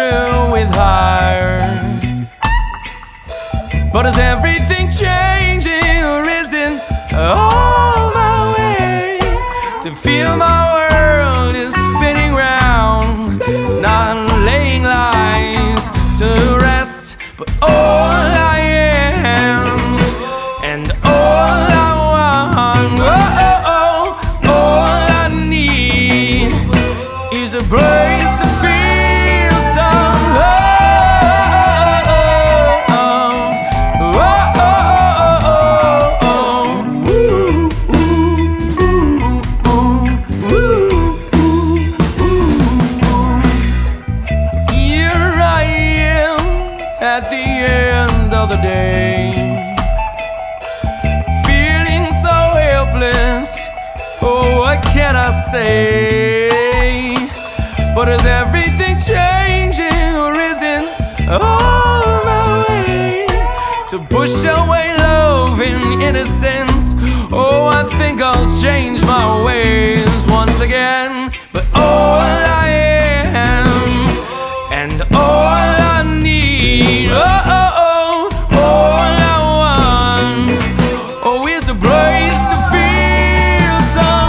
through with her. But is everything changing, or is it all my way? To feel my world is spinning round, not laying lies to rest, but all I am and all I want, all I need is a place to feel some love. Here I am at the end of the day, feeling so helpless. Oh, what can I say? But is everything changing, or is it all my way? To push away love and innocence, oh, I think I'll change my ways once again. But all I am and all I need, all I want, oh, is a place to feel some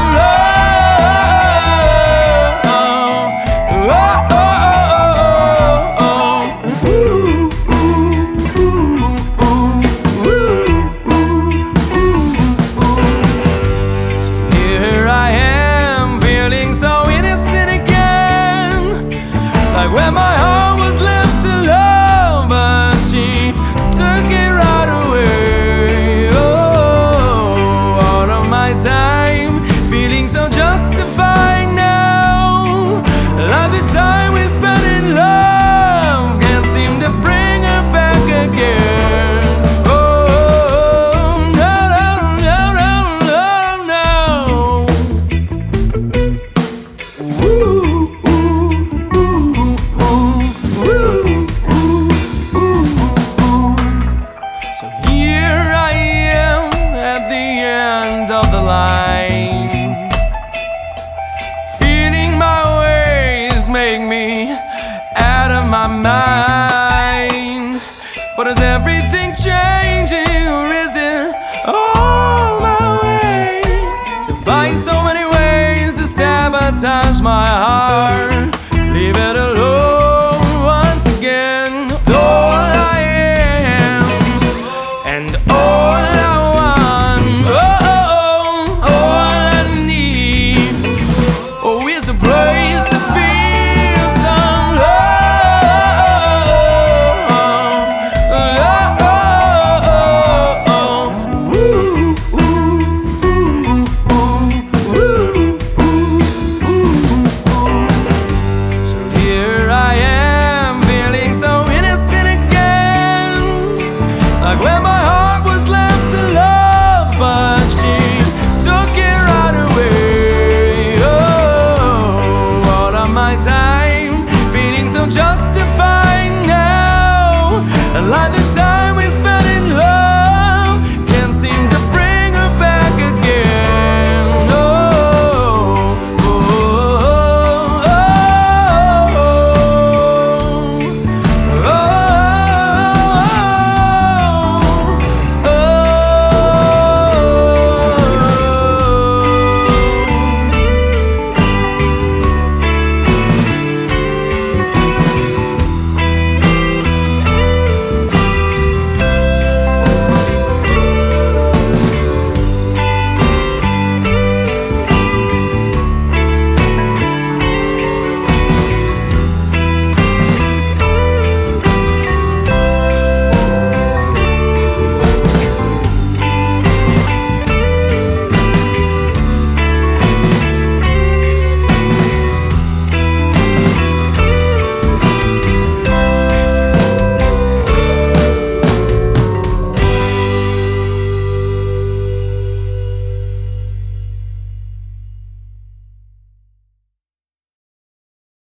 like when my heart was left alone, but she took it right away. Oh, all of my time feeling so justified now, like the time we spent in love can't seem to bring her back again. Oh, no, no, no, no, no, no. Ooh. So here I am at the end of the line.